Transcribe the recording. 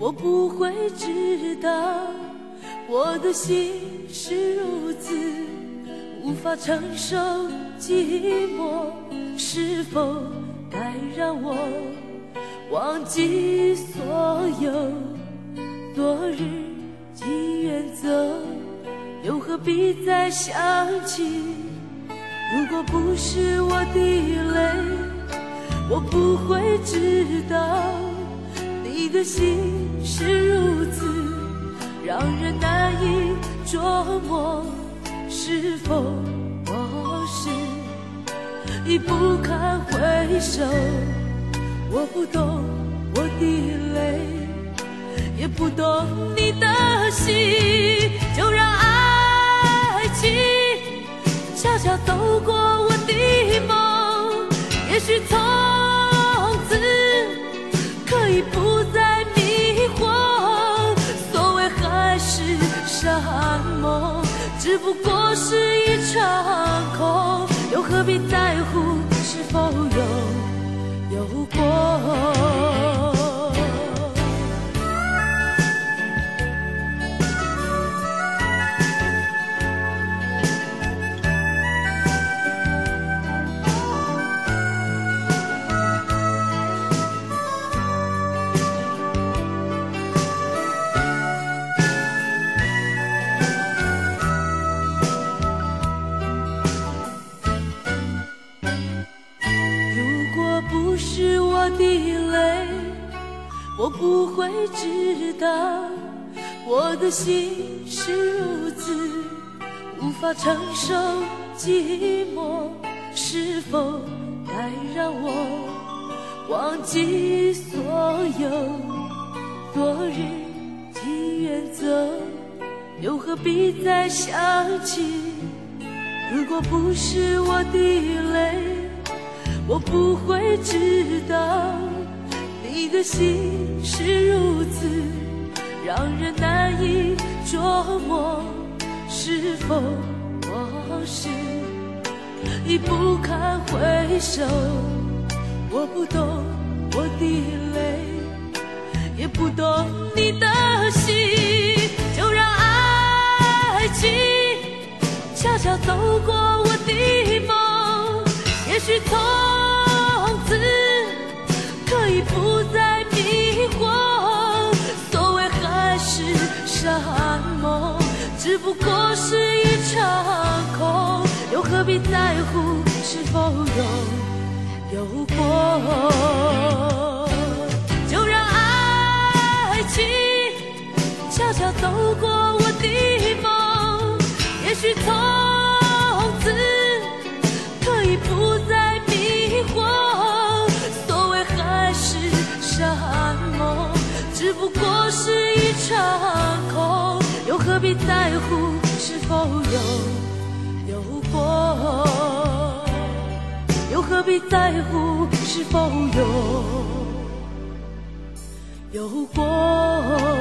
我不会知道我的心是如此无法承受寂寞，是否该让我忘记所有昨日即远走，又何必再想起？如果不是我的泪，我不会知道你的心是如此让人难以捉摸，是否我是已不堪回首？我不懂我的泪，也不懂你的心，就让爱情悄悄走过我的梦，也许从此可以不再迷惑。所谓海誓山盟，只不过是一场空，又何必在乎是否有过？我不会知道我的心是如此无法承受寂寞，是否该让我忘记所有昨日即远走，又何必再想起？如果不是我的泪，我不会知道你的心是如此让人难以捉摸，是否我是已不堪回首？我不懂我的泪，也不懂你的心，就让爱情悄悄走过我的梦，也许从此可以不再迷惑。所谓海誓山盟，只不过是一场空，又何必在乎是否有过？就让爱情悄悄走过我的梦，也许从此可以不再迷惑。所谓海誓山盟，只不过是一场空，又何必在乎是否有过？又何必在乎是否有过？